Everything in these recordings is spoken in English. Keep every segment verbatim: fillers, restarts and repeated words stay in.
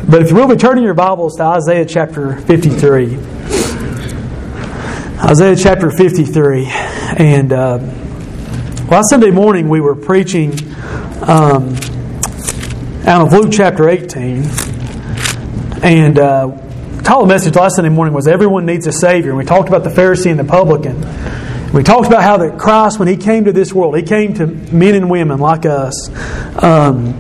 But if you will be turning your Bibles to Isaiah chapter fifty-three. Isaiah chapter fifty-three. And uh, last Sunday morning we were preaching um, out of Luke chapter eighteen. And uh, the title of the message last Sunday morning was Everyone Needs a Savior. And we talked about the Pharisee and the publican. We talked about how that Christ, when He came to this world, He came to men and women like us. Um,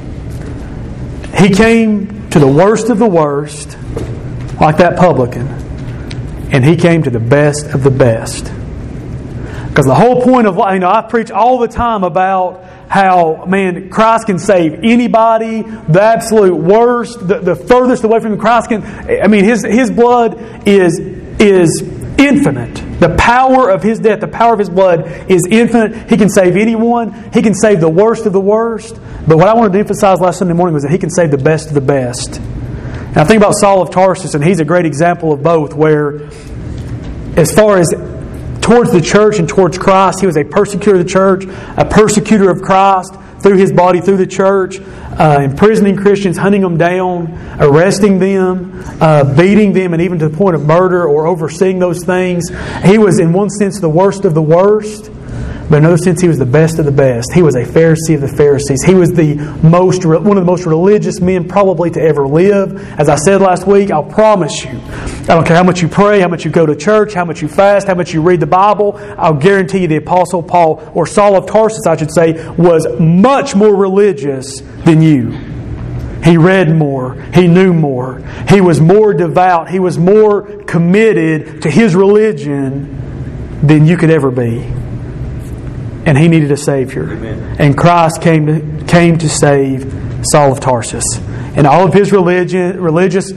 he came to the worst of the worst, like that publican, and He came to the best of the best. Because the whole point of, you know, I preach all the time about how, man, Christ can save anybody, the absolute worst, the, the furthest away from Christ can, I mean, His His blood is is infinite. The power of His death, the power of His blood is infinite. He can save anyone. He can save the worst of the worst. But what I wanted to emphasize last Sunday morning was that He can save the best of the best. And I think about Saul of Tarsus, and he's a great example of both, where as far as towards the church and towards Christ, he was a persecutor of the church, a persecutor of Christ through his body, through the church, uh, imprisoning Christians, hunting them down, arresting them, uh, beating them, and even to the point of murder or overseeing those things. He was, in one sense, the worst of the worst, but in another sense, he was the best of the best. He was a Pharisee of the Pharisees. He was the most, one of the most religious men probably to ever live. As I said last week, I'll promise you, I don't care how much you pray, how much you go to church, how much you fast, how much you read the Bible, I'll guarantee you the Apostle Paul, or Saul of Tarsus, I should say, was much more religious than you. He read more. He knew more. He was more devout. He was more committed to his religion than you could ever be. And he needed a Savior. Amen. And Christ came to, came to save Saul of Tarsus. And all of his religion, religious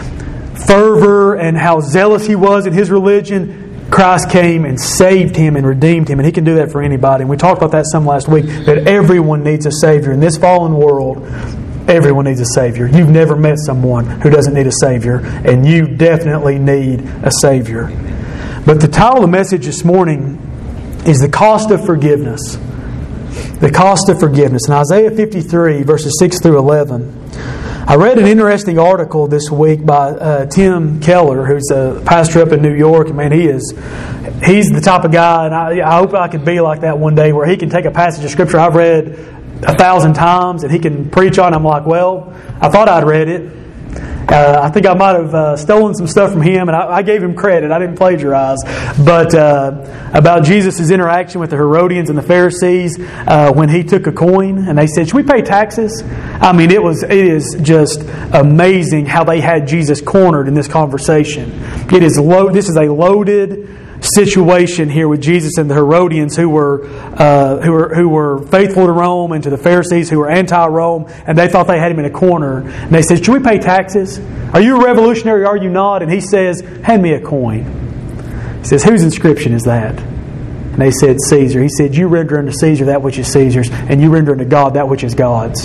fervor and how zealous he was in his religion, Christ came and saved him and redeemed him. And He can do that for anybody. And we talked about that some last week, that everyone needs a Savior. In this fallen world, everyone needs a Savior. You've never met someone who doesn't need a Savior. And you definitely need a Savior. But the title of the message this morning is the cost of forgiveness. The cost of forgiveness. In Isaiah fifty-three, verses six through eleven, I read an interesting article this week by uh, Tim Keller, who's a pastor up in New York. And man, he is, he's the type of guy, and I, I hope I could be like that one day, where he can take a passage of Scripture I've read a thousand times and he can preach on it. I'm like, well, I thought I'd read it. Uh, I think I might have uh, stolen some stuff from him, and I, I gave him credit. I didn't plagiarize. But uh, about Jesus' interaction with the Herodians and the Pharisees uh, when He took a coin, and they said, "Should we pay taxes?" I mean, it was it is just amazing how they had Jesus cornered in this conversation. It is lo- This is a loaded situation here with Jesus and the Herodians, who were uh, who were who were faithful to Rome, and to the Pharisees who were anti-Rome, and they thought they had Him in a corner. And they said, "Should we pay taxes? Are you a revolutionary? Or are you not?" And He says, "Hand me a coin." He says, "Whose inscription is that?" And they said, "Caesar." He said, "You render unto Caesar that which is Caesar's, and you render unto God that which is God's."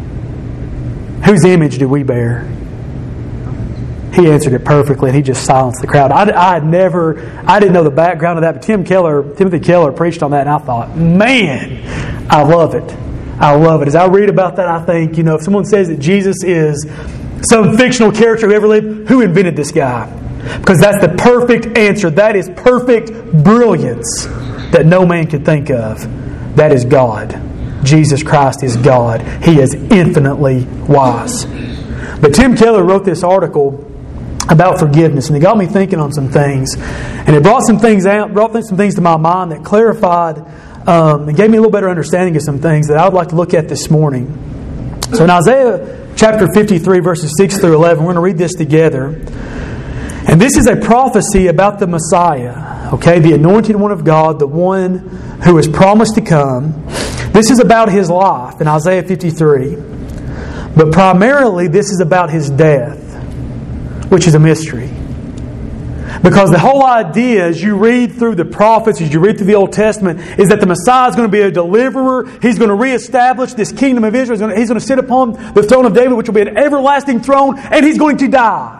Whose image do we bear? He answered it perfectly, and he just silenced the crowd. I, I had never, I didn't know the background of that, but Tim Keller, Timothy Keller preached on that, and I thought, man, I love it. I love it. As I read about that, I think, you know, if someone says that Jesus is some fictional character who ever lived, who invented this guy? Because that's the perfect answer. That is perfect brilliance that no man could think of. That is God. Jesus Christ is God. He is infinitely wise. But Tim Keller wrote this article about forgiveness, and it got me thinking on some things, and it brought some things out, brought some things to my mind that clarified um, and gave me a little better understanding of some things that I would like to look at this morning. So in Isaiah chapter fifty-three, verses six through eleven, we're going to read this together, and this is a prophecy about the Messiah, okay, the anointed one of God, the one who is promised to come. This is about His life in Isaiah fifty-three, but primarily this is about His death, which is a mystery. Because the whole idea, as you read through the prophets, as you read through the Old Testament, is that the Messiah is going to be a deliverer. He's going to reestablish this kingdom of Israel. He's going to, he's going to sit upon the throne of David, which will be an everlasting throne, and He's going to die.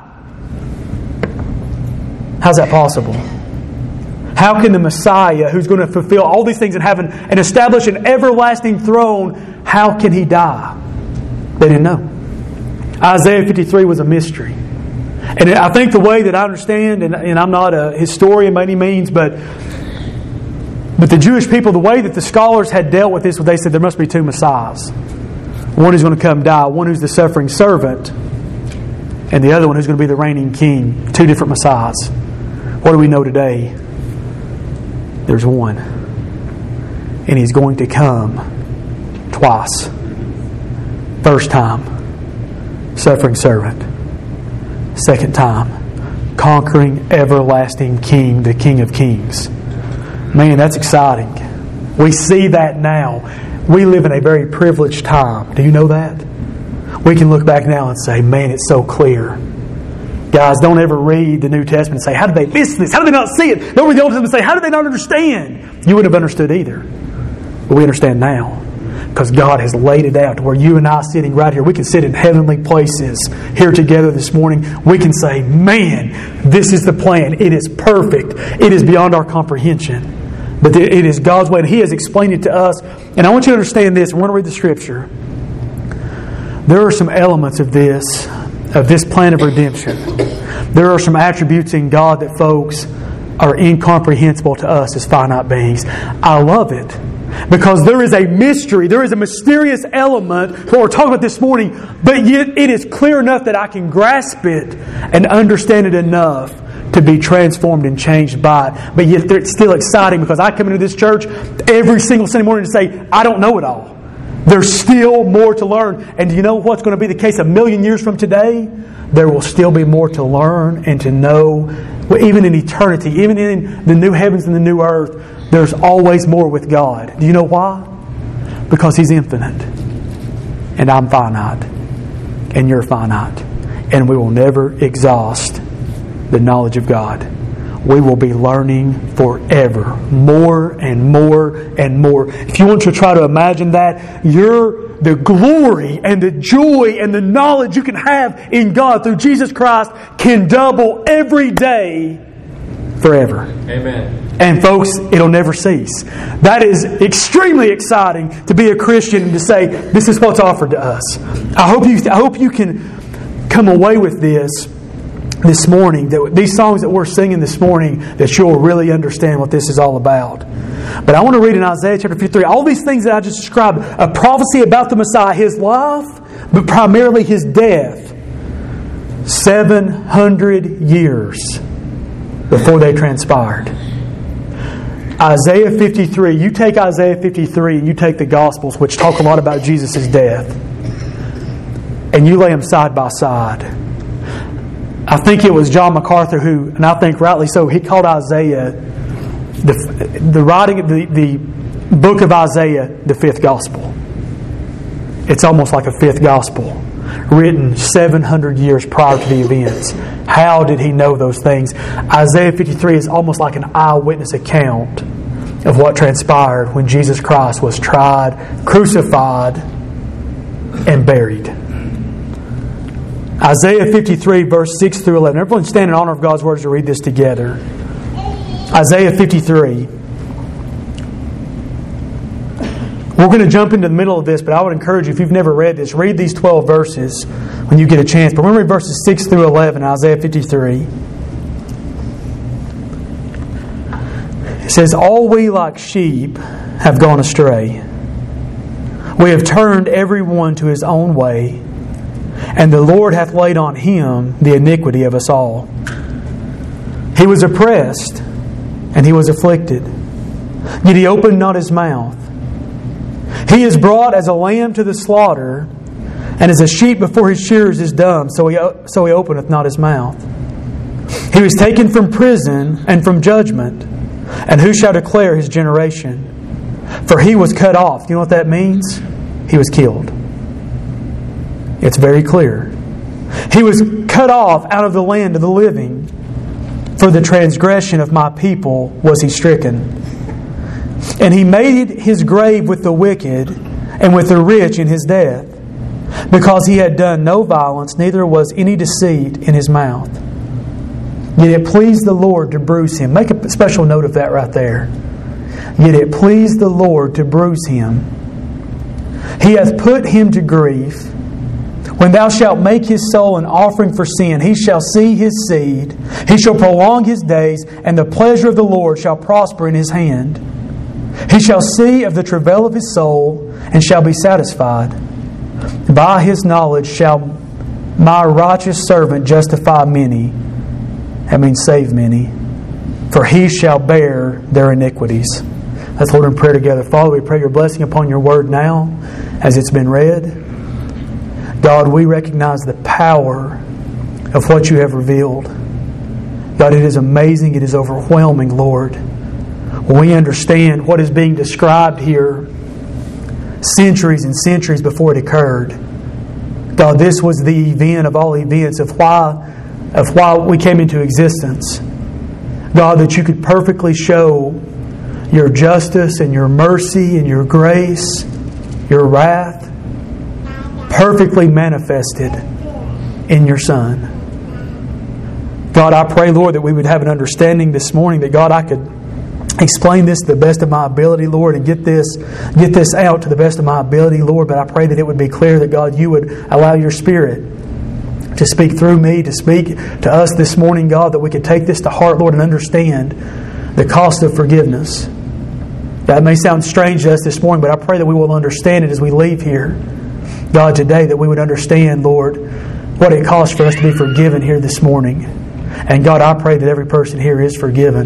How's that possible? How can the Messiah, who's going to fulfill all these things in heaven and establish an everlasting throne, how can He die? They didn't know. Isaiah fifty-three was a mystery. And I think the way that I understand, and, and I'm not a historian by any means, but but the Jewish people, the way that the scholars had dealt with this, they said there must be two Messiahs. One who's going to come die, one who's the suffering servant, and the other one who's going to be the reigning king. Two different Messiahs. What do we know today? There's one. And He's going to come twice. First time, suffering servant. Second time, conquering everlasting King, the King of Kings. Man, that's exciting. We see that now. We live in a very privileged time. Do you know that? We can look back now and say, man, it's so clear. Guys, don't ever read the New Testament and say, how did they miss this? How did they not see it? Don't read the Old Testament and say, how did they not understand? You wouldn't have understood either. But we understand now. Because God has laid it out to where you and I sitting right here, we can sit in heavenly places here together this morning. We can say, man, this is the plan. It is perfect. It is beyond our comprehension. But it is God's way, and He has explained it to us. And I want you to understand this. I want to read the Scripture. There are some elements of this, of this plan of redemption. There are some attributes in God that, folks, are incomprehensible to us as finite beings. I love it. Because there is a mystery, there is a mysterious element to what we're talking about this morning, but yet it is clear enough that I can grasp it and understand it enough to be transformed and changed by it. But yet it's still exciting because I come into this church every single Sunday morning to say, I don't know it all. There's still more to learn. And do you know what's going to be the case a million years from today? There will still be more to learn and to know. Well, even in eternity, even in the new heavens and the new earth, there's always more with God. Do you know why? Because He's infinite. And I'm finite. And you're finite. And we will never exhaust the knowledge of God. We will be learning forever. More and more and more. If you want to try to imagine that, you're the glory and the joy and the knowledge you can have in God through Jesus Christ can double every day forever. Amen. And folks, it'll never cease. That is extremely exciting to be a Christian and to say, this is what's offered to us. I hope you, I hope you can come away with this this morning, that these songs that we're singing this morning, that you'll really understand what this is all about. But I want to read in Isaiah chapter fifty-three, all these things that I just described, a prophecy about the Messiah, His life, but primarily His death, seven hundred years before they transpired. Isaiah fifty-three, you take Isaiah fifty-three and you take the Gospels, which talk a lot about Jesus' death, and you lay them side by side. I think it was John MacArthur who, and I think rightly so, he called Isaiah, the, the writing, the, the book of Isaiah, the fifth gospel. It's almost like a fifth gospel, written seven hundred years prior to the events. How did he know those things? Isaiah fifty-three is almost like an eyewitness account of what transpired when Jesus Christ was tried, crucified, and buried. Isaiah fifty-three, verse six through eleven. Everyone stand in honor of God's words to read this together. Isaiah fifty-three. We're going to jump into the middle of this, but I would encourage you, if you've never read this, read these twelve verses when you get a chance. But remember verses six through eleven, Isaiah fifty-three. It says, all we like sheep have gone astray. We have turned every one to his own way, and the Lord hath laid on Him the iniquity of us all. He was oppressed, and He was afflicted, yet He opened not His mouth. He is brought as a lamb to the slaughter, and as a sheep before his shearers is dumb, so he, so he openeth not his mouth. He was taken from prison and from judgment, and who shall declare His generation? For He was cut off. You know what that means? He was killed. It's very clear. He was cut off out of the land of the living. For the transgression of my people was He stricken. And He made His grave with the wicked and with the rich in His death, because He had done no violence, neither was any deceit in His mouth. Yet it pleased the Lord to bruise Him. Make a special note of that right there. Yet it pleased the Lord to bruise Him. He hath put Him to grief. When thou shalt make his soul an offering for sin, he shall see his seed. He shall prolong his days, and the pleasure of the Lord shall prosper in his hand. He shall see of the travail of his soul, and shall be satisfied. By his knowledge shall my righteous servant justify many. That means save many. For he shall bear their iniquities. Let's hold in prayer together. Father, we pray your blessing upon your word now as it's been read. God, we recognize the power of what you have revealed. God, it is amazing. It is overwhelming, Lord. When we understand what is being described here centuries and centuries before it occurred. God, this was the event of all events of why, of why we came into existence. God, that you could perfectly show your justice and your mercy and your grace, your wrath, perfectly manifested in your Son. God, I pray, Lord, that we would have an understanding this morning that, God, I could explain this to the best of my ability, Lord, and get this get this out to the best of my ability, Lord. But I pray that it would be clear that, God, you would allow your Spirit to speak through me, to speak to us this morning, God, that we could take this to heart, Lord, and understand the cost of forgiveness. God, it may sound strange to us this morning, but I pray that we will understand it as we leave here. God, today, that we would understand, Lord, what it costs for us to be forgiven here this morning. And God, I pray that every person here is forgiven.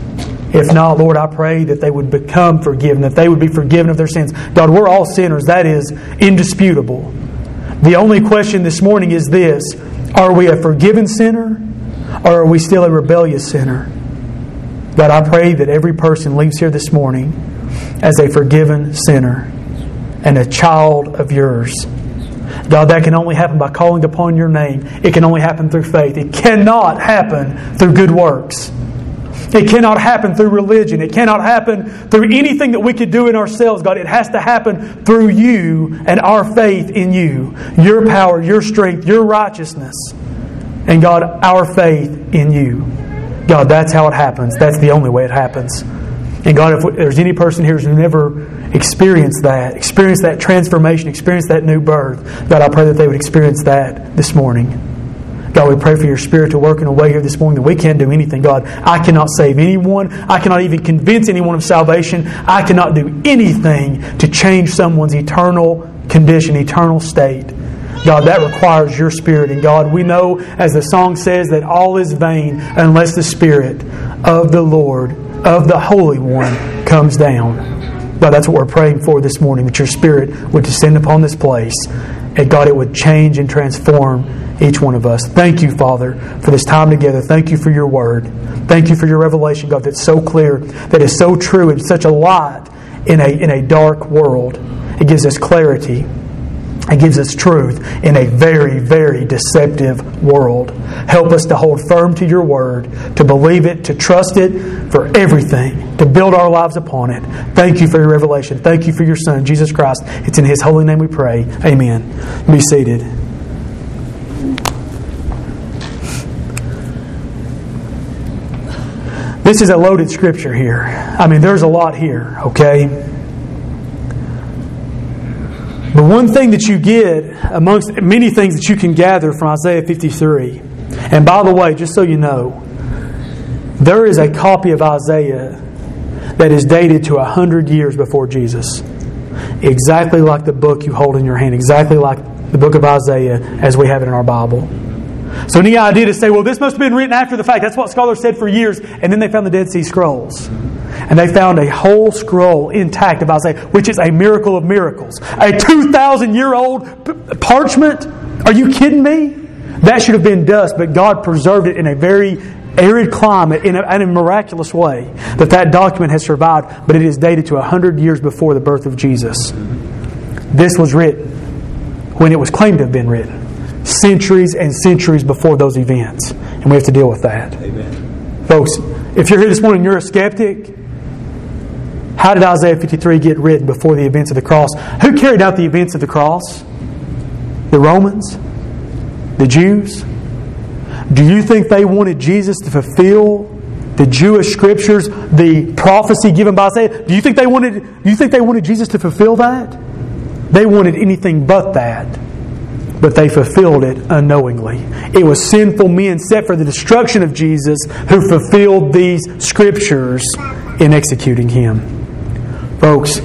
If not, Lord, I pray that they would become forgiven, that they would be forgiven of their sins. God, we're all sinners. That is indisputable. The only question this morning is this: are we a forgiven sinner, or are we still a rebellious sinner? God, I pray that every person leaves here this morning as a forgiven sinner and a child of yours. God, that can only happen by calling upon your name. It can only happen through faith. It cannot happen through good works. It cannot happen through religion. It cannot happen through anything that we could do in ourselves, God. It has to happen through you and our faith in you. Your power, your strength, your righteousness. And God, our faith in you. God, that's how it happens. That's the only way it happens. And God, if there's any person here who's never experienced that, experienced that transformation, experienced that new birth, God, I pray that they would experience that this morning. God, we pray for your Spirit to work in a way here this morning that we can't do anything. God, I cannot save anyone. I cannot even convince anyone of salvation. I cannot do anything to change someone's eternal condition, eternal state. God, that requires your Spirit. And God, we know, as the song says, that all is vain unless the Spirit of the Lord, of the Holy One, comes down. God, that's what we're praying for this morning, that your Spirit would descend upon this place. And God, it would change and transform each one of us. Thank you, Father, for this time together. Thank you for your word. Thank you for your revelation, God, that's so clear, that is so true, and such a light in a, in a dark world. It gives us clarity. It gives us truth in a very, very deceptive world. Help us to hold firm to your word, to believe it, to trust it for everything, to build our lives upon it. Thank you for your revelation. Thank you for your Son, Jesus Christ. It's in His holy name we pray. Amen. Be seated. This is a loaded scripture here. I mean, there's a lot here, okay? But one thing that you get amongst many things that you can gather from Isaiah fifty-three, and by the way, just so you know, there is a copy of Isaiah that is dated to a hundred years before Jesus. Exactly like the book you hold in your hand, exactly like the book of Isaiah as we have it in our Bible. So any idea to say, well, this must have been written after the fact. That's what scholars said for years. And then they found the Dead Sea Scrolls. And they found a whole scroll intact of Isaiah, which is a miracle of miracles. A two thousand year old p- parchment? Are you kidding me? That should have been dust, but God preserved it in a very arid climate in a, in a miraculous way. That that document has survived, but it is dated to a hundred years before the birth of Jesus. This was written when it was claimed to have been written. Centuries and centuries before those events. And we have to deal with that. Amen. Folks, if you're here this morning and you're a skeptic, how did Isaiah fifty-three get written before the events of the cross? Who carried out the events of the cross? The Romans? The Jews? Do you think they wanted Jesus to fulfill the Jewish scriptures, the prophecy given by Isaiah? Do you think they wanted, do you think they wanted Jesus to fulfill that? They wanted anything but that. but they fulfilled it unknowingly. It was sinful men set for the destruction of Jesus who fulfilled these Scriptures in executing Him. Folks,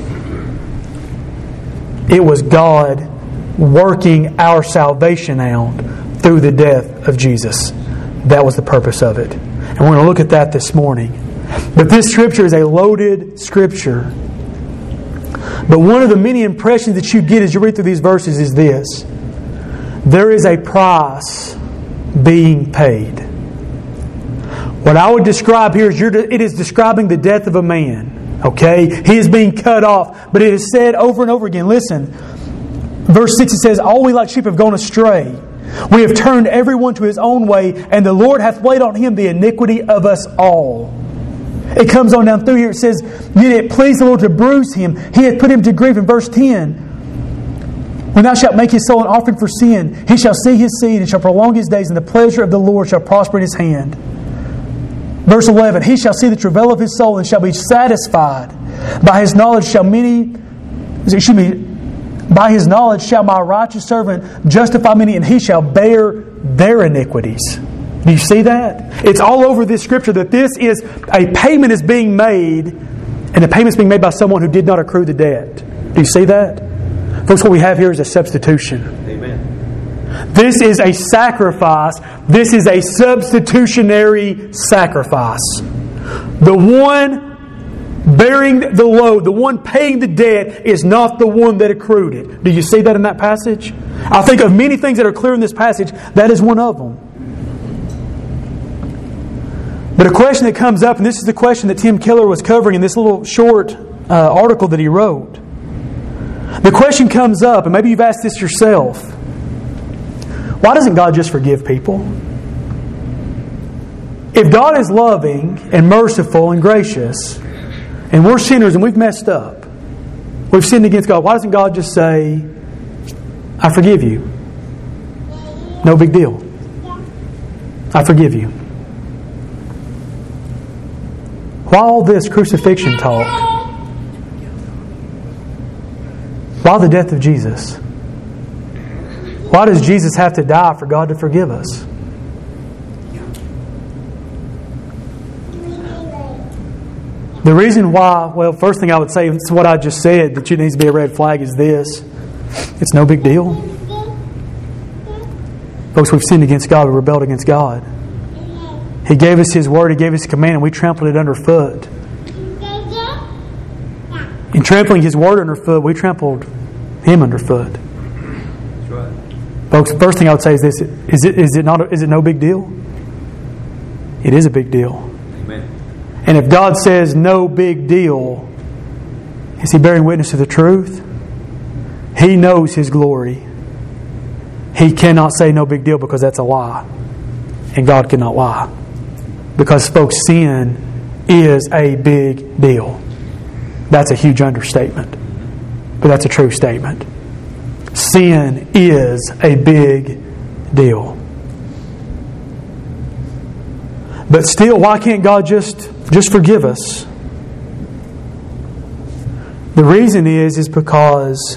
it was God working our salvation out through the death of Jesus. That was the purpose of it. And we're going to look at that this morning. But this Scripture is a loaded Scripture. But one of the many impressions that you get as you read through these verses is this: there is a price being paid. What I would describe here is you're, it is describing the death of a man. Okay? He is being cut off. But it is said over and over again. Listen, verse six, it says, all we like sheep have gone astray. We have turned everyone to his own way, and the Lord hath laid on Him the iniquity of us all. It comes on down through here. It says, yet it pleased the Lord to bruise Him. He hath put Him to grief. In verse ten, when thou shalt make his soul an offering for sin, he shall see his seed and shall prolong his days, and the pleasure of the Lord shall prosper in his hand. Verse eleven, he shall see the travail of his soul and shall be satisfied. By his knowledge shall many, excuse me, by his knowledge shall my righteous servant justify many, and he shall bear their iniquities. Do you see that? It's all over this Scripture that this is a payment is being made, and the payment is being made by someone who did not accrue the debt. Do you see that? Folks, what we have here is a substitution. Amen. This is a sacrifice. This is a substitutionary sacrifice. The one bearing the load, the one paying the debt, is not the one that accrued it. Do you see that in that passage? I think of many things that are clear in this passage. That is one of them. But a question that comes up, and this is the question that Tim Keller was covering in this little short uh, article that he wrote. The question comes up, and maybe you've asked this yourself. Why doesn't God just forgive people? If God is loving and merciful and gracious, and we're sinners and we've messed up, we've sinned against God, why doesn't God just say, I forgive you? No big deal. I forgive you. Why all this crucifixion talk? Why the death of Jesus? Why does Jesus have to die for God to forgive us? The reason why, well, first thing I would say, it's what I just said, that it needs to be a red flag, is this. It's no big deal. Folks, we've sinned against God. We rebelled against God. He gave us His Word. He gave us His command, and we trampled it underfoot. In trampling His Word underfoot, we trampled Him underfoot. That's right. Folks, the first thing I would say is this. Is it, is it, not, is it no big deal? It is a big deal. Amen. And if God says no big deal, is He bearing witness to the truth? He knows His glory. He cannot say no big deal because that's a lie. And God cannot lie. Because, folks, sin is a big deal. That's a huge understatement. But that's a true statement. Sin is a big deal. But still, why can't God just, just forgive us? The reason is, is because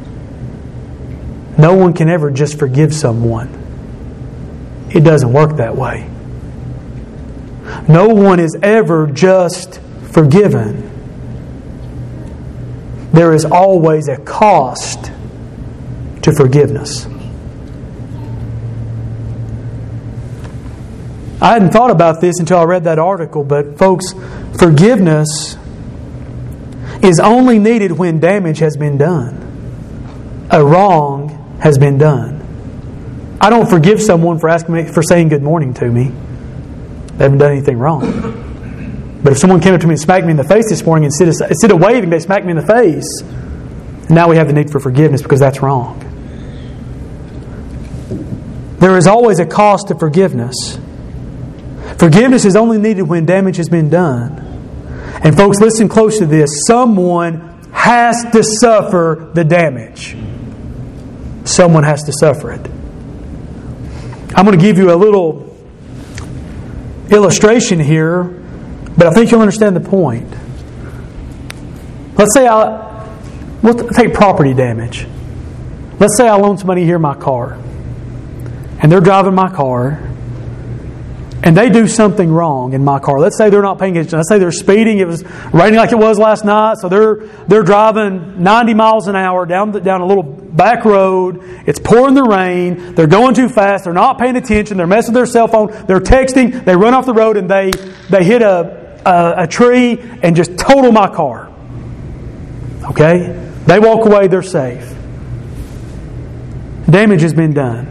no one can ever just forgive someone. It doesn't work that way. No one is ever just forgiven. There is always a cost to forgiveness. I hadn't thought about this until I read that article, but folks, forgiveness is only needed when damage has been done. A wrong has been done. I don't forgive someone for asking me, for saying good morning to me. They haven't done anything wrong. But if someone came up to me and smacked me in the face this morning, instead of, instead of waving, they smacked me in the face, now we have the need for forgiveness because that's wrong. There is always a cost to forgiveness. Forgiveness is only needed when damage has been done. And folks, listen close to this. Someone has to suffer the damage. Someone has to suffer it. I'm going to give you a little illustration here, but I think you'll understand the point. Let's say I, we'll take property damage. let's say I loan somebody here my car, and they're driving my car, and they do something wrong in my car. Let's say they're not paying attention. Let's say they're speeding. It was raining like it was last night, so they're they're driving ninety miles an hour down the, down a little back road. It's pouring the rain. They're going too fast. They're not paying attention. They're messing with their cell phone. They're texting. They run off the road and they they hit a a, a tree and just total my car. Okay, they walk away. They're safe. Damage has been done.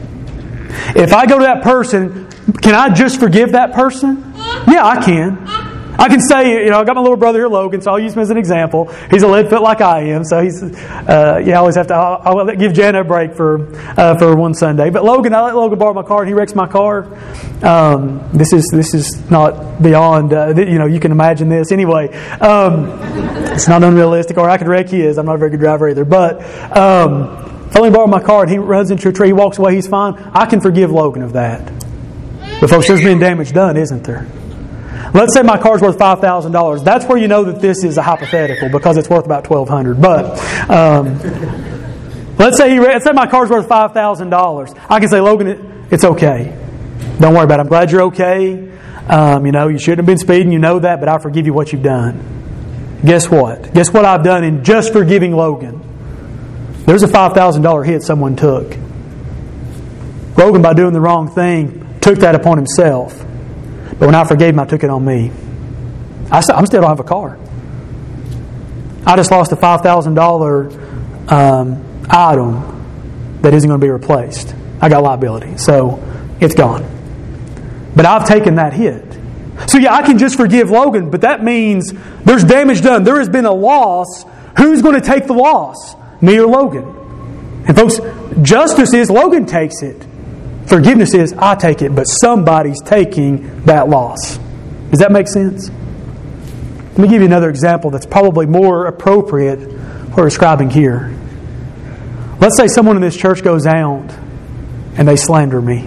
If I go to that person, can I just forgive that person? Yeah, I can. I can say, you know, I got my little brother here, Logan, so I'll use him as an example. He's a lead foot like I am, so he's, uh, yeah, I always have to, I'll, I'll give Jana a break for uh, for one Sunday. But Logan, I let Logan borrow my car, and he wrecks my car. Um, this is this is not beyond, uh, you know, you can imagine this. Anyway, um, it's not unrealistic, or I could wreck his. I'm not a very good driver either. But um, if I let him borrow my car and he runs into a tree, he walks away, he's fine, I can forgive Logan of that. But folks, there's been damage done, isn't there? Let's say my car's worth five thousand dollars. That's where you know that this is a hypothetical, because it's worth about twelve hundred dollars. But um, let's say he, let's say my car's worth five thousand dollars. I can say, Logan, it's okay. Don't worry about it. I'm glad you're okay. Um, you know, you shouldn't have been speeding. You know that, but I forgive you what you've done. Guess what? Guess what I've done in just forgiving Logan? There's a five thousand dollars hit someone took. Logan, by doing the wrong thing, took that upon himself. But when I forgave him, I took it on me. I st- I'm still don't have a car. I just lost a five thousand dollars um, item that isn't going to be replaced. I got liability. So it's gone. But I've taken that hit. So yeah, I can just forgive Logan, but that means there's damage done. There has been a loss. Who's going to take the loss? Me or Logan? And folks, justice is Logan takes it. Forgiveness is I take it, but somebody's taking that loss. Does that make sense? Let me give you another example that's probably more appropriate for describing here. Let's say someone in this church goes out and they slander me.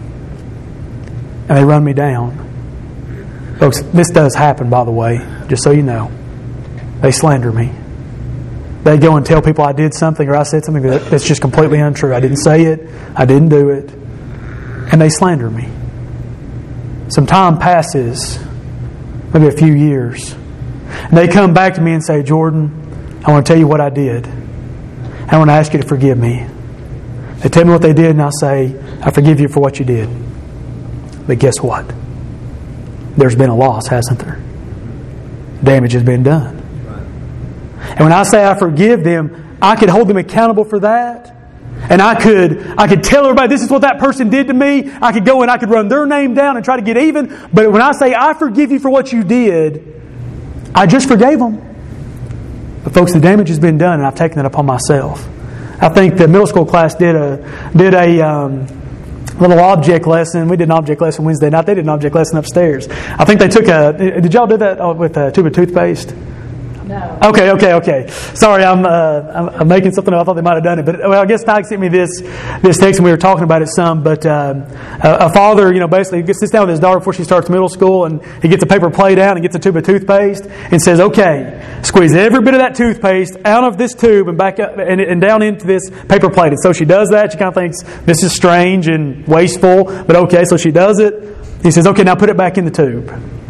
And they run me down. Folks, this does happen, by the way, just so you know. They slander me. They go and tell people I did something or I said something that's just completely untrue. I didn't say it. I didn't do it. And they slander me. Some time passes, maybe a few years. And they come back to me and say, Jordan, I want to tell you what I did. I want to ask you to forgive me. They tell me what they did and I say, I forgive you for what you did. But guess what? There's been a loss, hasn't there? Damage has been done. And when I say I forgive them, I could hold them accountable for that. And I could I could tell everybody this is what that person did to me. I could go and I could run their name down and try to get even. But when I say I forgive you for what you did, I just forgave them. But folks, the damage has been done and I've taken it upon myself. I think the middle school class did a did a um, little object lesson. We did an object lesson Wednesday night. They did an object lesson upstairs. I think they took a... Did y'all do that with a tube of toothpaste? No. Okay, okay, okay. Sorry, I'm, uh, I'm I'm making something up. I thought they might have done it, but well, I guess Ty sent me this this text and we were talking about it some. But uh, a, a father, you know, basically sits down with his daughter before she starts middle school, and he gets a paper plate out and gets a tube of toothpaste and says, "Okay, squeeze every bit of that toothpaste out of this tube and back up and, and down into this paper plate." And so she does that. She kind of thinks this is strange and wasteful, but okay, so she does it. He says, "Okay, now put it back in the tube."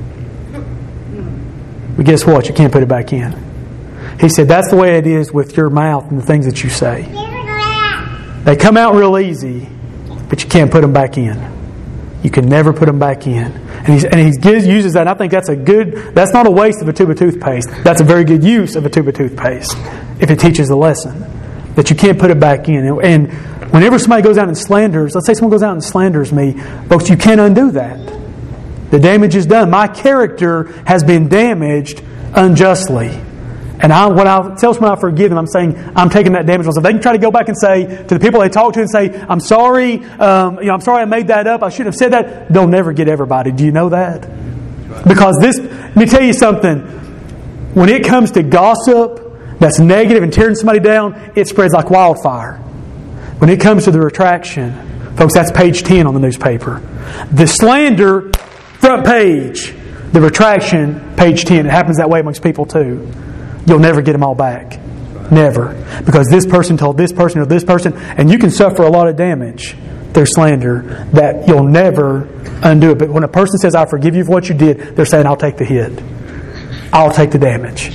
But guess what? You can't put it back in. He said, that's the way it is with your mouth and the things that you say. They come out real easy, but you can't put them back in. You can never put them back in. And, he's, and he gives, uses that, and I think that's a good, that's not a waste of a tube of toothpaste. That's a very good use of a tube of toothpaste if it teaches a lesson. That you can't put it back in. And whenever somebody goes out and slanders, let's say someone goes out and slanders me, folks, you can't undo that. The damage is done. My character has been damaged unjustly. And I, when I tell someone I forgive them, I'm saying I'm taking that damage myself. They can try to go back and say to the people they talk to and say, I'm sorry, um, you know, I'm sorry I made that up. I shouldn't have said that. They'll never get everybody. Do you know that? Because this, let me tell you something. When it comes to gossip that's negative and tearing somebody down, it spreads like wildfire. When it comes to the retraction, folks, that's page ten on the newspaper. The slander, front page. The retraction, page ten. It happens that way amongst people too. You'll never get them all back. Never. Because this person told this person or this person, and you can suffer a lot of damage through slander that you'll never undo it. But when a person says, I forgive you for what you did, they're saying, I'll take the hit. I'll take the damage.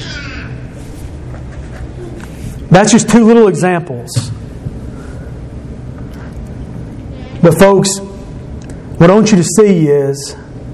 That's just two little examples. But folks, what I want you to see is,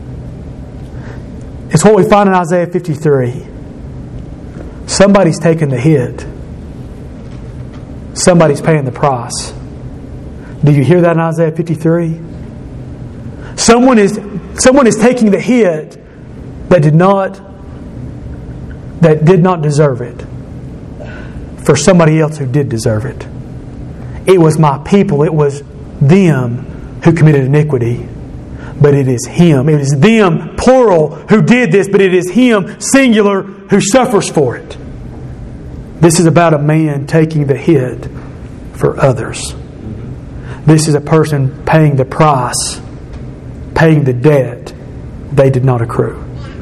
it's what we find in Isaiah fifty-three. Somebody's taking the hit. Somebody's paying the price. Do you hear that in Isaiah fifty-three? Someone is someone is taking the hit that did not that did not deserve it for somebody else who did deserve it. It was my people. It was them who committed iniquity. But it is Him. It is them, plural, who did this, but it is Him, singular, who suffers for it. This is about a man taking the hit for others. This is a person paying the price, paying the debt they did not accrue.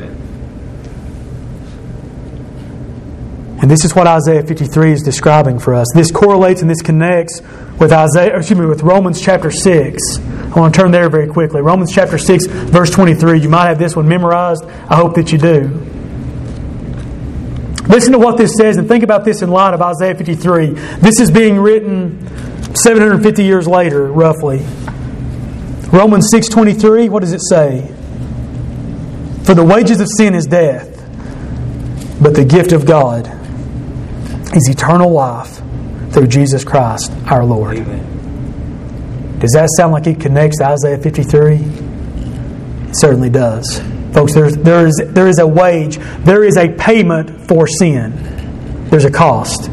And this is what Isaiah fifty-three is describing for us. This correlates and this connects with Isaiah, excuse me, with Romans chapter six. I want to turn there very quickly. Romans chapter six, verse twenty-three. You might have this one memorized. I hope that you do. Listen to what this says and think about this in light of Isaiah fifty-three. This is being written seven hundred fifty years later, roughly. Romans six twenty-three, what does it say? For the wages of sin is death, but the gift of God is eternal life through Jesus Christ our Lord. Amen. Does that sound like it connects to Isaiah fifty-three? It certainly does. Folks, there's, there is there is a wage, there is a payment for sin. There's a cost.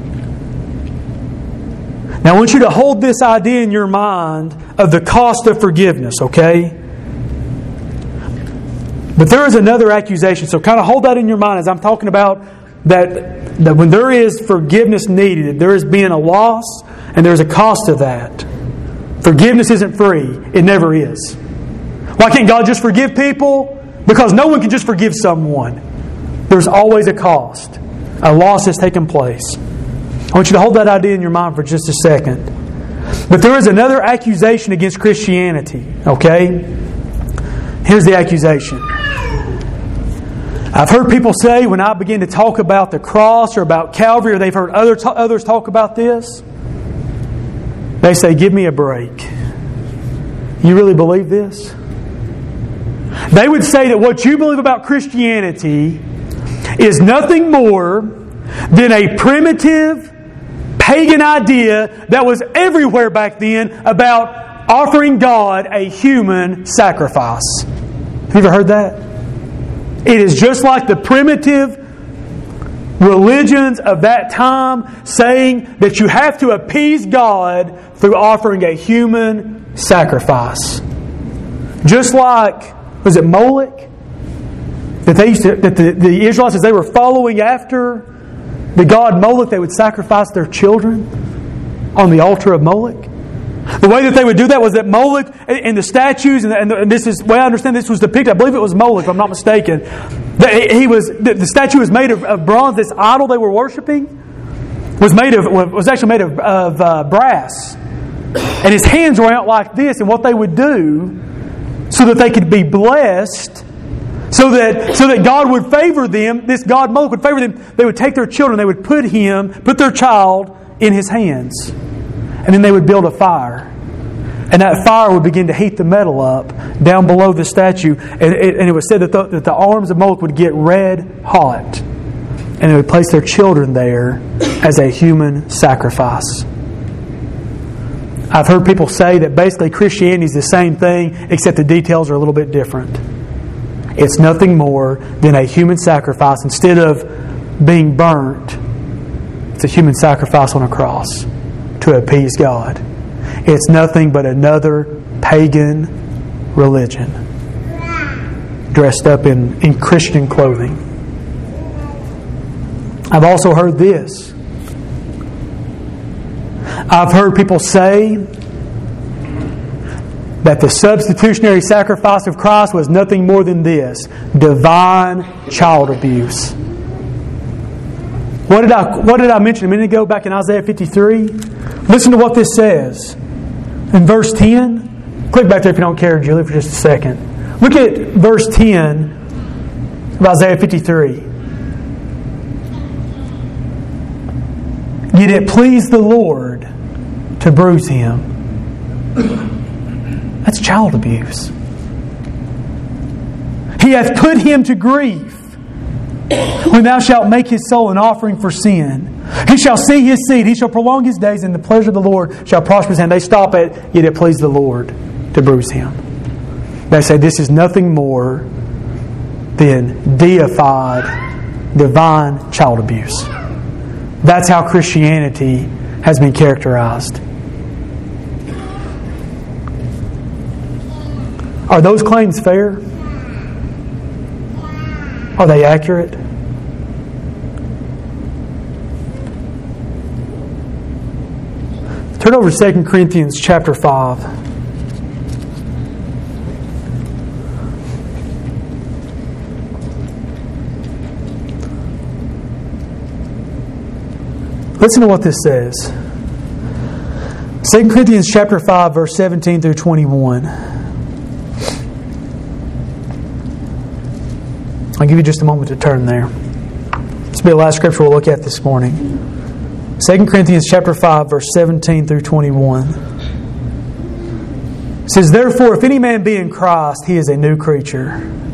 Now I want you to hold this idea in your mind of the cost of forgiveness, okay? But there is another accusation, so kind of hold that in your mind as I'm talking about that, that when there is forgiveness needed, there is being a loss and there's a cost to that. Forgiveness isn't free. It never is. Why can't God just forgive people? Because no one can just forgive someone. There's always a cost. A loss has taken place. I want you to hold that idea in your mind for just a second. But there is another accusation against Christianity. Okay? Here's the accusation. I've heard people say when I begin to talk about the cross or about Calvary, or they've heard other t- others talk about this, they say, give me a break. You really believe this? They would say that what you believe about Christianity is nothing more than a primitive, pagan idea that was everywhere back then about offering God a human sacrifice. Have you ever heard that? It is just like the primitive religions of that time saying that you have to appease God through offering a human sacrifice. Just like, was it Moloch? That they used to, that the, the Israelites, as they were following after the god Moloch, they would sacrifice their children on the altar of Moloch. The way that they would do that was that Moloch and the statues, and, the, and this is the way I understand this was depicted. I believe it was Moloch, if I'm not mistaken. That he was the, the statue was made of, of bronze. This idol they were worshiping was made of was actually made of, of uh, brass, and his hands were out like this. And what they would do, so that they could be blessed, so that so that God would favor them, this god Moloch would favor them. They would take their children, they would put him, put their child in his hands. And then they would build a fire. And that fire would begin to heat the metal up down below the statue. And it, and it was said that the, that the arms of Moloch would get red hot. And they would place their children there as a human sacrifice. I've heard people say that basically Christianity is the same thing, except the details are a little bit different. It's nothing more than a human sacrifice. Instead of being burnt, it's a human sacrifice on a cross to appease God. It's nothing but another pagan religion dressed up in, in Christian clothing. I've also heard this. I've heard people say that the substitutionary sacrifice of Christ was nothing more than this: divine child abuse. What did I what did I mention a minute ago back in Isaiah fifty-three? Listen to what this says. In verse ten, click back there if you don't care, Julie, for just a second. Look at verse ten of Isaiah fifty-three. Yet it pleased the Lord to bruise him. That's child abuse. He hath put him to grief. When thou shalt make his soul an offering for sin, he shall see his seed, he shall prolong his days, and the pleasure of the Lord shall prosper his hand. They stop at, yet it pleased the Lord to bruise him. They say this is nothing more than deified, divine child abuse. That's how Christianity has been characterized. Are those claims fair? Are they accurate? Turn over to Second Corinthians chapter five. Listen to what this says. Second Corinthians chapter five, verse seventeen through twenty-one. I'll give you just a moment to turn there. This will be the last scripture we'll look at this morning. Second Corinthians chapter five, verse seventeen through twenty-one. It says, therefore, if any man be in Christ, he is a new creature.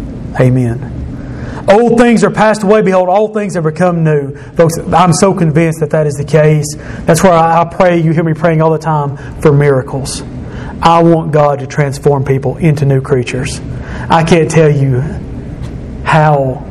Amen. Old things are passed away. Behold, all things have become new. Folks, I'm so convinced that that is the case. That's where I, I pray. You hear me praying all the time for miracles. I want God to transform people into new creatures. I can't tell you how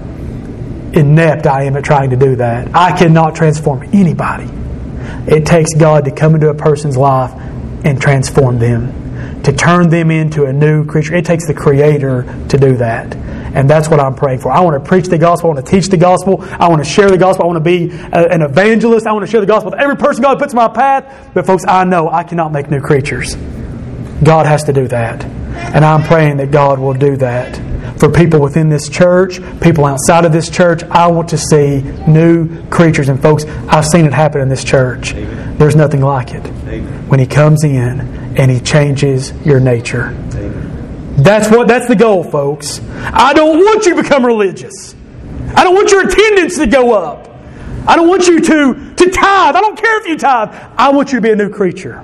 inept I am at trying to do that. I cannot transform anybody. It takes God to come into a person's life and transform them, to turn them into a new creature. It takes the Creator to do that. And that's what I'm praying for. I want to preach the gospel. I want to teach the gospel. I want to share the gospel. I want to be a, an evangelist. I want to share the gospel with every person God puts in my path. But folks, I know I cannot make new creatures. God has to do that. And I'm praying that God will do that. For people within this church, people outside of this church, I want to see new creatures. And folks, I've seen it happen in this church. Amen. There's nothing like it. Amen. When He comes in and He changes your nature. Amen. That's what. That's the goal, folks. I don't want you to become religious. I don't want your attendance to go up. I don't want you to, to tithe. I don't care if you tithe. I want you to be a new creature.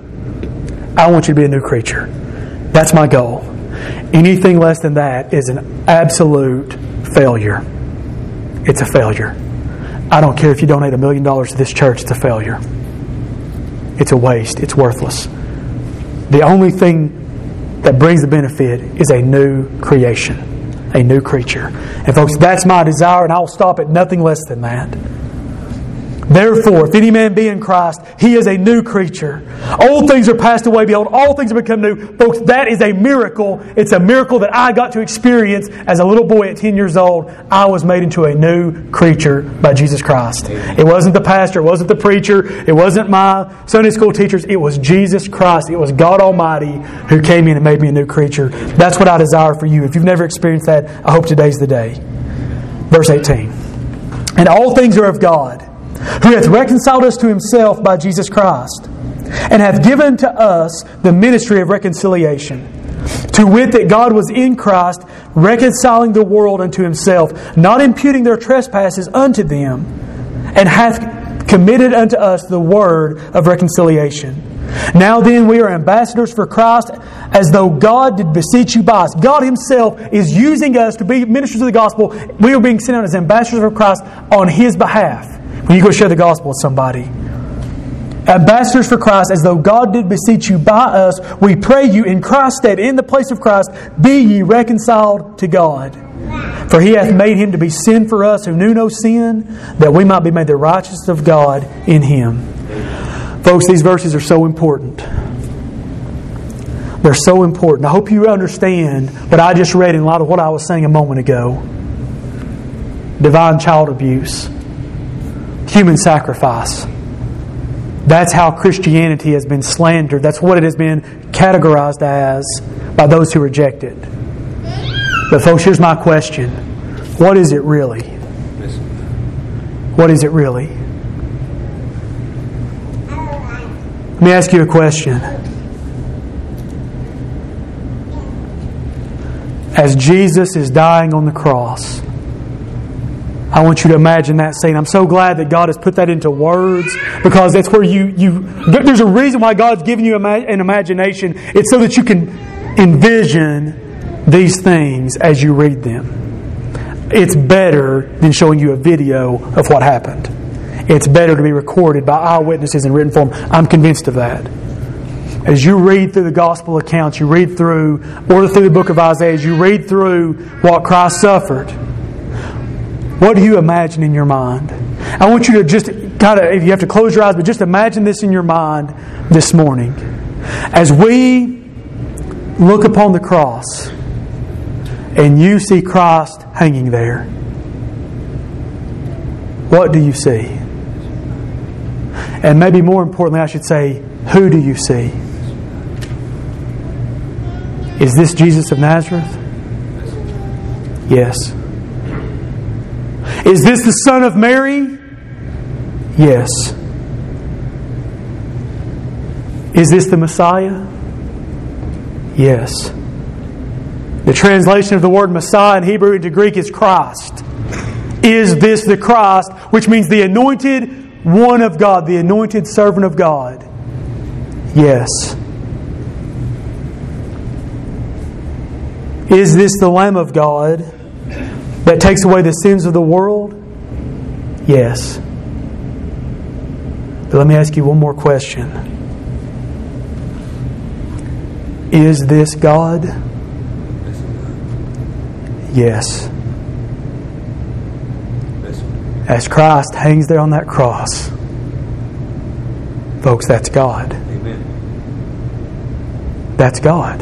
I want you to be a new creature. That's my goal. Anything less than that is an absolute failure. It's a failure. I don't care if you donate a million dollars to this church, it's a failure. It's a waste. It's worthless. The only thing that brings the benefit is a new creation, a new creature. And folks, that's my desire, and I'll stop at nothing less than that. Therefore, if any man be in Christ, he is a new creature. Old things are passed away. Behold, all things have become new. Folks, that is a miracle. It's a miracle that I got to experience as a little boy at ten years old. I was made into a new creature by Jesus Christ. It wasn't the pastor. It wasn't the preacher. It wasn't my Sunday school teachers. It was Jesus Christ. It was God Almighty who came in and made me a new creature. That's what I desire for you. If you've never experienced that, I hope today's the day. Verse eighteen. And all things are of God, who hath reconciled us to Himself by Jesus Christ, and hath given to us the ministry of reconciliation, to wit, that God was in Christ, reconciling the world unto Himself, not imputing their trespasses unto them, and hath committed unto us the word of reconciliation. Now then, we are ambassadors for Christ, as though God did beseech you by us. God Himself is using us to be ministers of the gospel. We are being sent out as ambassadors of Christ on His behalf. When you go share the gospel with somebody. Ambassadors for Christ, as though God did beseech you by us, we pray you in Christ's stead, in the place of Christ, be ye reconciled to God. For He hath made Him to be sin for us who knew no sin, that we might be made the righteousness of God in Him. Folks, these verses are so important. They're so important. I hope you understand what I just read in light of what I was saying a moment ago. Divine child abuse. Human sacrifice. That's how Christianity has been slandered. That's what it has been categorized as by those who reject it. But folks, here's my question. What is it really? What is it really? Let me ask you a question. As Jesus is dying on the cross, I want you to imagine that scene. I'm so glad that God has put that into words, because that's where you... you there's a reason why God's given you an imagination. It's so that you can envision these things as you read them. It's better than showing you a video of what happened. It's better to be recorded by eyewitnesses in written form. I'm convinced of that. As you read through the gospel accounts, you read through, or through the book of Isaiah, as you read through what Christ suffered, what do you imagine in your mind? I want you to just kind of, if you have to close your eyes, but just imagine this in your mind this morning. As we look upon the cross and you see Christ hanging there, what do you see? And maybe more importantly, I should say, who do you see? Is this Jesus of Nazareth? Yes. Is this the Son of Mary? Yes. Is this the Messiah? Yes. The translation of the word Messiah in Hebrew into Greek is Christ. Is this the Christ, which means the anointed one of God, the anointed servant of God? Yes. Is this the Lamb of God that takes away the sins of the world? Yes. But let me ask you one more question. Is this God? Yes. As Christ hangs there on that cross, folks, that's God. Amen. That's God.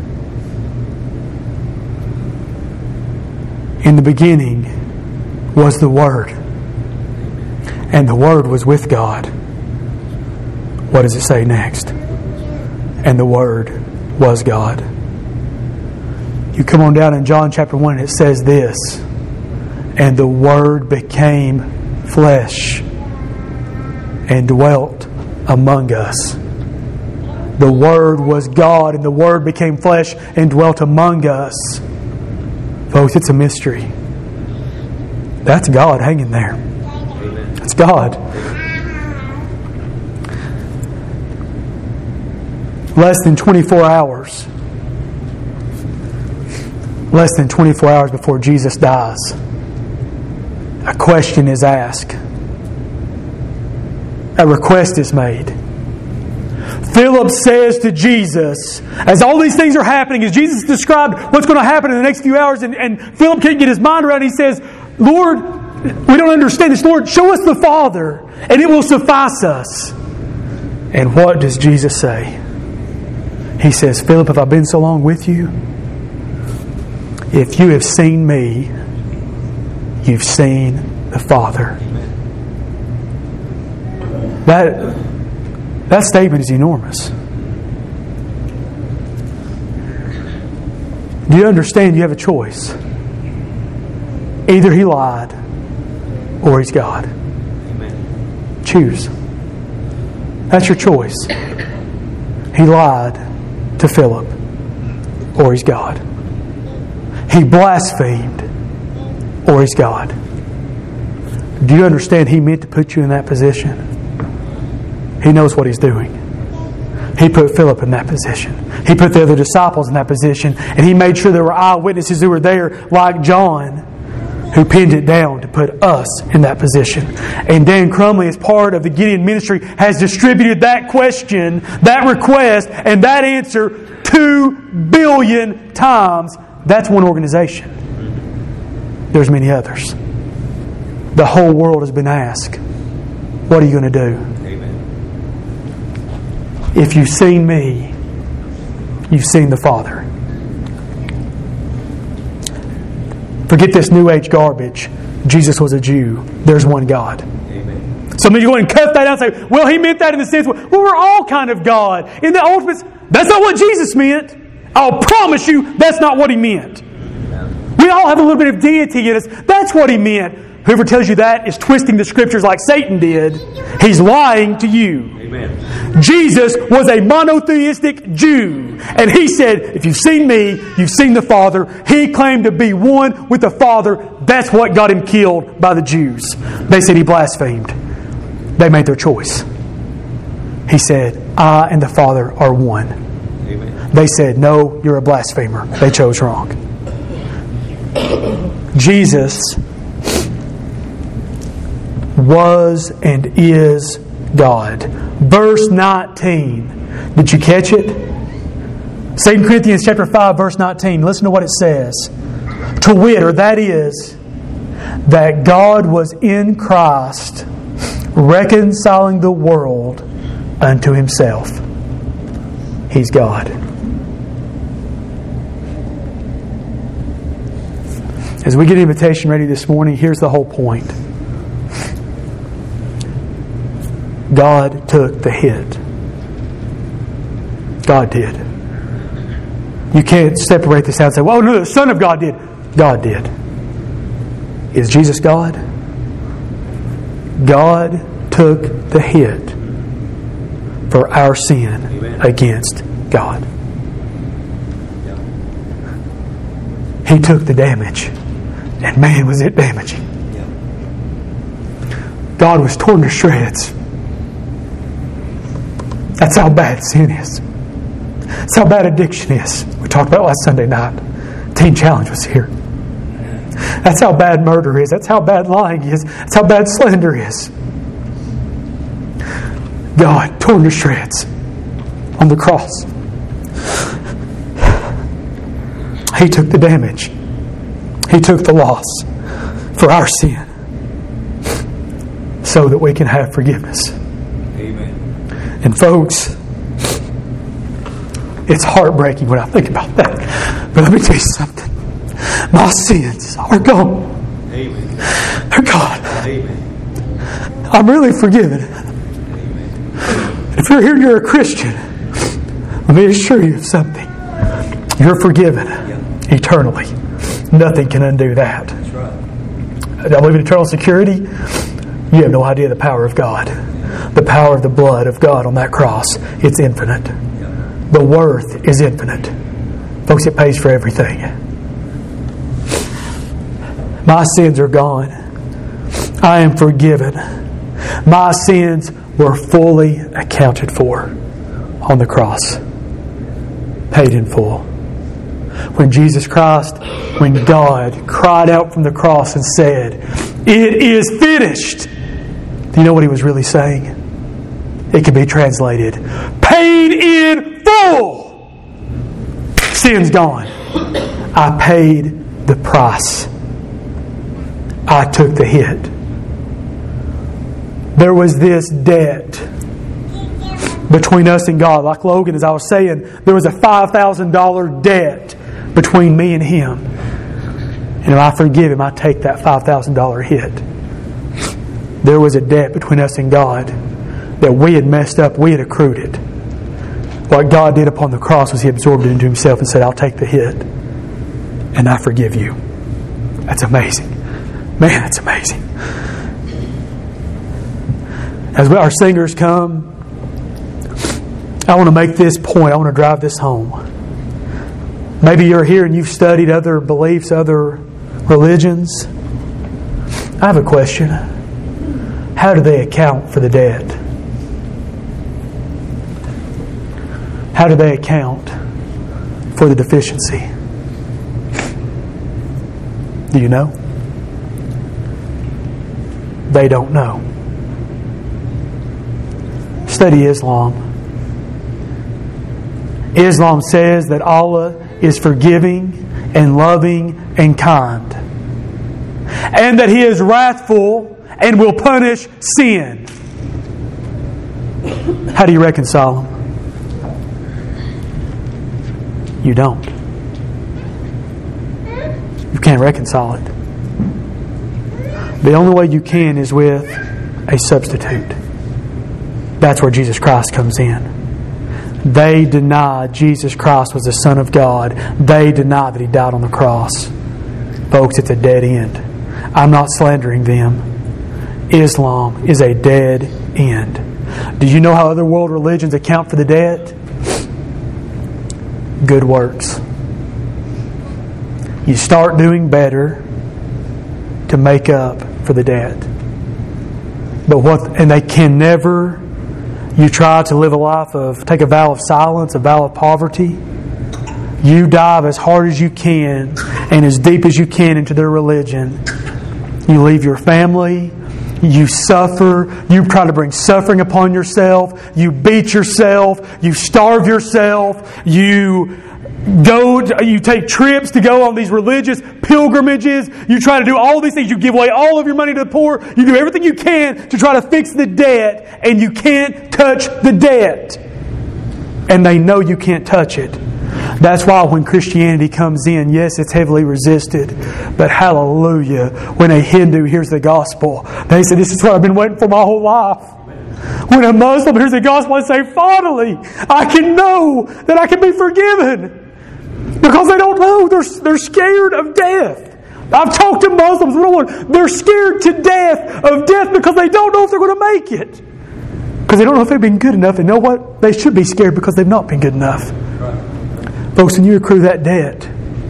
In the beginning was the Word, and the Word was with God. What does it say next? And the Word was God. You come on down in John chapter one, and it says this: and the Word became flesh and dwelt among us. The Word was God, and the Word became flesh and dwelt among us. Folks, it's a mystery. That's God hanging there. That's God. Less than twenty-four hours. Less than twenty-four hours before Jesus dies, a question is asked. A request is made. Philip says to Jesus, as all these things are happening, as Jesus described what's going to happen in the next few hours, and, and Philip can't get his mind around it, he says, Lord, we don't understand this. Lord, show us the Father, and it will suffice us. And what does Jesus say? He says, Philip, have I been so long with you? If you have seen me, you've seen the Father. That, that statement is enormous. Do you understand you have a choice? Either He lied or He's God. Amen. Choose. That's your choice. He lied to Philip or He's God. He blasphemed or He's God. Do you understand He meant to put you in that position? He knows what He's doing. He put Philip in that position. He put the other disciples in that position. And He made sure there were eyewitnesses who were there, like John, who pinned it down to put us in that position. And Dan Crumley, as part of the Gideon ministry, has distributed that question, that request, and that answer two billion times. That's one organization. There's many others. The whole world has been asked, what are you going to do? Amen. If you've seen me, you've seen the Father. Forget this New Age garbage. Jesus was a Jew. There's one God. Amen. Some of you go and cut that out and say, well, He meant that in the sense, well, we're all kind of God. In the ultimate, that's not what Jesus meant. I'll promise you that's not what He meant. We all have a little bit of deity in us. That's what He meant. Whoever tells you that is twisting the Scriptures like Satan did. He's lying to you. Amen. Jesus was a monotheistic Jew. And He said, if you've seen me, you've seen the Father. He claimed to be one with the Father. That's what got Him killed by the Jews. They said He blasphemed. They made their choice. He said, I and the Father are one. Amen. They said, no, you're a blasphemer. They chose wrong. Jesus was and is God. Verse nineteen. Did you catch it? Second Corinthians chapter five, verse nineteen. Listen to what it says. To wit, or that is, that God was in Christ, reconciling the world unto Himself. He's God. As we get the invitation ready this morning, here's the whole point. God took the hit. God did. You can't separate this out and say, well, no, the Son of God did. God did. Is Jesus God? God took the hit for our sin Amen. Against God. He took the damage. And man, was it damaging. God was torn to shreds. That's how bad sin is. That's how bad addiction is. We talked about it last Sunday night. Teen Challenge was here. That's how bad murder is. That's how bad lying is. That's how bad slander is. God torn to shreds on the cross. He took the damage. He took the loss for our sin so that we can have forgiveness. Amen. And folks, it's heartbreaking when I think about that. But let me tell you something. My sins are gone. Amen. They're gone. Amen. I'm really forgiven. Amen. If you're here and you're a Christian, let me assure you of something. You're forgiven eternally. Nothing can undo that. That's right. I believe in eternal security. You have no idea the power of God. The power of the blood of God on that cross. It's infinite. The worth is infinite. Folks, it pays for everything. My sins are gone. I am forgiven. My sins were fully accounted for on the cross. Paid in full. When Jesus Christ, when God cried out from the cross and said, "It is finished," do you know what He was really saying? It can be translated, paid in full. Sin's gone. I paid the price. I took the hit. There was this debt between us and God. Like Logan, as I was saying, there was a five thousand dollars debt between me and Him. And if I forgive Him, I take that five thousand dollars hit. There was a debt between us and God that we had messed up, we had accrued it. What God did upon the cross was He absorbed it into Himself and said, I'll take the hit and I forgive you. That's amazing. Man, that's amazing. As our singers come, I want to make this point. I want to drive this home. Maybe you're here and you've studied other beliefs, other religions. I have a question. How do they account for the debt? How do they account for the deficiency? Do you know? They don't know. Study Islam. Islam says that Allah is forgiving and loving and kind, and that He is wrathful and will punish sin. How do you reconcile them? You don't. You can't reconcile it. The only way you can is with a substitute. That's where Jesus Christ comes in. They denied Jesus Christ was the Son of God. They denied that He died on the cross. Folks, it's a dead end. I'm not slandering them. Islam is a dead end. Do you know how other world religions account for the debt? Good works. You start doing better to make up for the debt. But what, and they can never, you try to live a life of, take a vow of silence, a vow of poverty. You dive as hard as you can and as deep as you can into their religion. You leave your family. You suffer. You try to bring suffering upon yourself. You beat yourself. You starve yourself. You go. You take trips to go on these religious pilgrimages. You try to do all these things. You give away all of your money to the poor. You do everything you can to try to fix the debt, and you can't touch the debt. And they know you can't touch it. That's why when Christianity comes in, yes, it's heavily resisted. But hallelujah, when a Hindu hears the gospel, they say, this is what I've been waiting for my whole life. When a Muslim hears the gospel, they say, finally, I can know that I can be forgiven. Because they don't know. They're, they're scared of death. I've talked to Muslims. They're scared to death of death because they don't know if they're going to make it. Because they don't know if they've been good enough. And know what? They should be scared because they've not been good enough. Folks, when you accrue that debt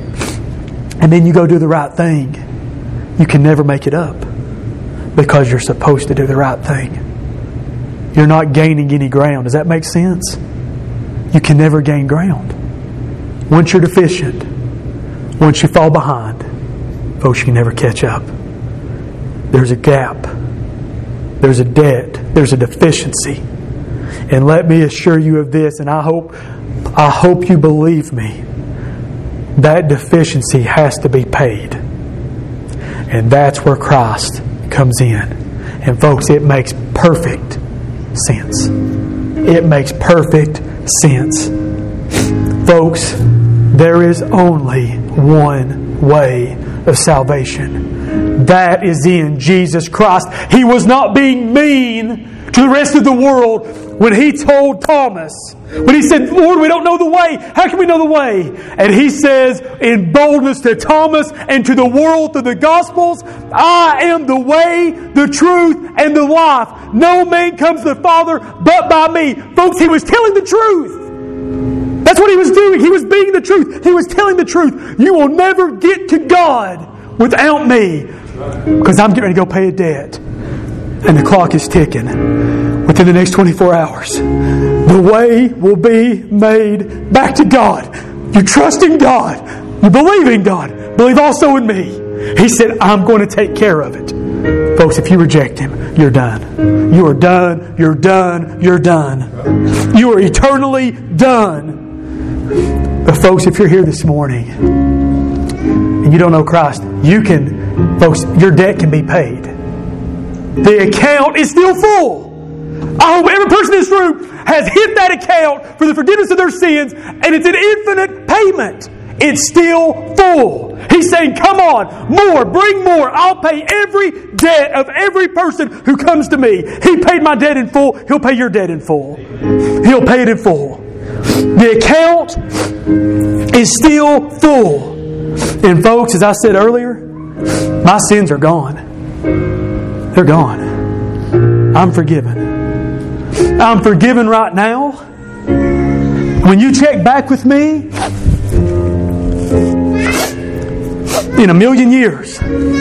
and then you go do the right thing, you can never make it up because you're supposed to do the right thing. You're not gaining any ground. Does that make sense? You can never gain ground. Once you're deficient, once you fall behind, folks, you can never catch up. There's a gap. There's a debt. There's a deficiency. And let me assure you of this, and I hope I hope you believe me. That deficiency has to be paid. And that's where Christ comes in. And folks, it makes perfect sense. It makes perfect sense. Folks, there is only one way of salvation. That is in Jesus Christ. He was not being mean to the rest of the world when He told Thomas, when He said, Lord, we don't know the way. How can we know the way? And He says in boldness to Thomas and to the world through the Gospels, I am the way, the truth, and the life. No man comes to the Father but by me. Folks, He was telling the truth. That's what He was doing. He was being the truth. He was telling the truth. You will never get to God without me, because I'm getting ready to go pay a debt. And the clock is ticking. Within the next twenty-four hours, the way will be made back to God. You trust in God. You believe in God. Believe also in me. He said, I'm going to take care of it. Folks, if you reject Him, you're done. You are done. You're done. You're done. You are eternally done. But folks, if you're here this morning and you don't know Christ, you can, folks, your debt can be paid. The account is still full. I hope every person in this room has hit that account for the forgiveness of their sins, and it's an infinite payment. It's still full. He's saying, come on, more, bring more. I'll pay every debt of every person who comes to me. He paid my debt in full. He'll pay your debt in full. He'll pay it in full. The account is still full. And folks, as I said earlier, my sins are gone. They're gone. I'm forgiven. I'm forgiven right now. When you check back with me in a million years,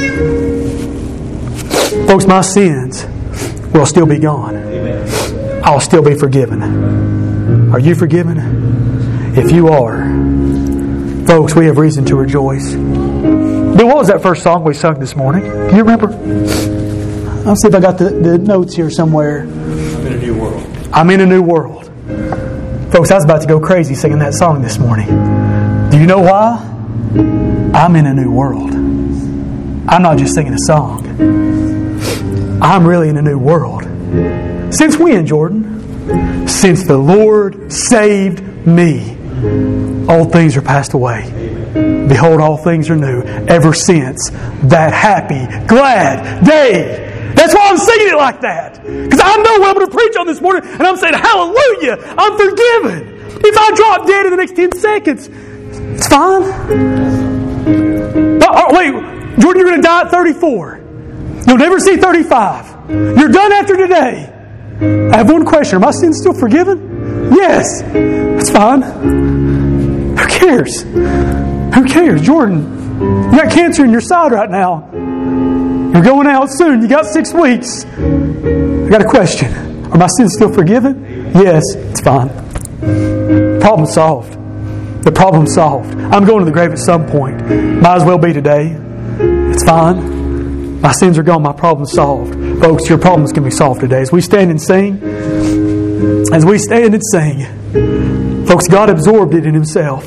folks, my sins will still be gone. I'll still be forgiven. Are you forgiven? If you are, folks, we have reason to rejoice. But what was that first song we sung this morning? Can you remember? I'll see if I got the, the notes here somewhere. I'm in a new world. I'm in a new world. Folks, I was about to go crazy singing that song this morning. Do you know why? I'm in a new world. I'm not just singing a song. I'm really in a new world. Since when, Jordan? Since the Lord saved me. Old things are passed away. Behold, all things are new. Ever since that happy, glad day. That's why I'm singing it like that. Because I know what I'm going to preach on this morning. And I'm saying, hallelujah, I'm forgiven. If I drop dead in the next ten seconds, it's fine. Oh, oh, wait, Jordan, you're going to die got thirty-four. You'll never see thirty-five. You're done after today. I have one question. Are my sins still forgiven? Yes. That's fine. Who cares? Who cares? Jordan, you got cancer in your side right now. You're going out soon. You got six weeks. I got a question. Are my sins still forgiven? Yes. It's fine. Problem solved. The problem solved. I'm going to the grave at some point. Might as well be today. It's fine. My sins are gone. My problem's solved. Folks, your problems can be solved today. As we stand and sing, as we stand and sing, folks, God absorbed it in Himself.